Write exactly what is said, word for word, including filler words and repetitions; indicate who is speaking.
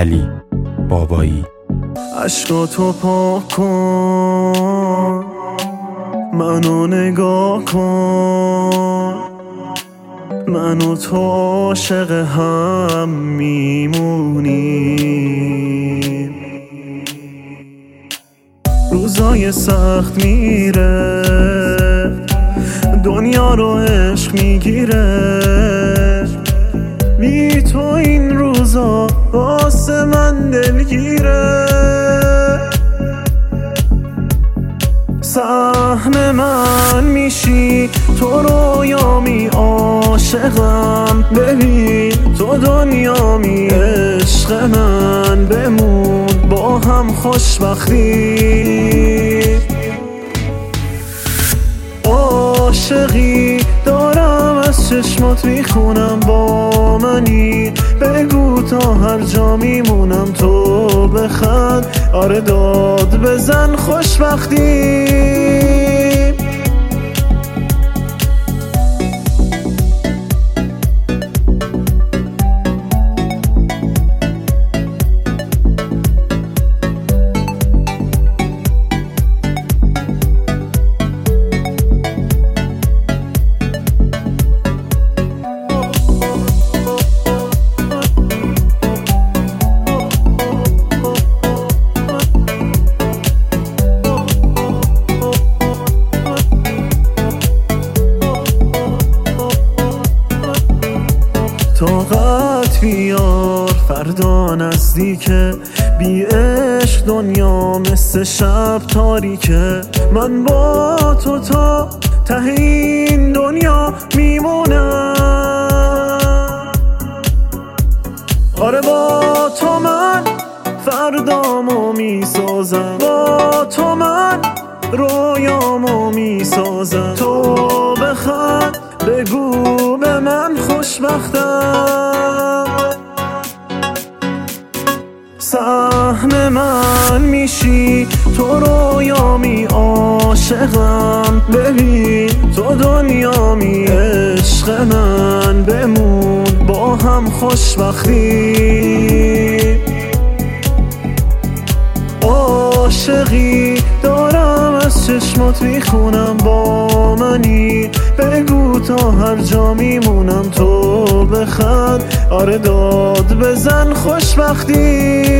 Speaker 1: علی بابایی.
Speaker 2: عشقاتو پاک کن، منو نگاه کن، من و تو عاشق هم میمونیم. روزای سخت میره، دنیا رو عشق میگیره، بی تو این روزا واسه من دلگیره. سهم من میشی تو رویامی، عاشقم ببین تو دنیامی. عشق من بمون با هم خوشبختی، عاشقی دارم از چشمات میخونم با منی. بگو تا هر جا میمونم تو بخند، آره داد بزن خوشبختی. طاقت بیار فردا نزدیکه، بی عشق دنیا مثل شب تاریکه. من با تو تا ته این دنیا میمونم، آره با تو من فردامو میسازم، با تو من رویامو میسازم. تو بخند بگو به من خوشبختم، سهم من میشی تو رویامی، عاشقم ببین تو دنیامی. عشق من بمون با هم خوشبختی، عاشقی دارم از چشمات میخونم با منی. بگو تا هر جا میمونم تو بخند، آره داد بزن خوشبختی.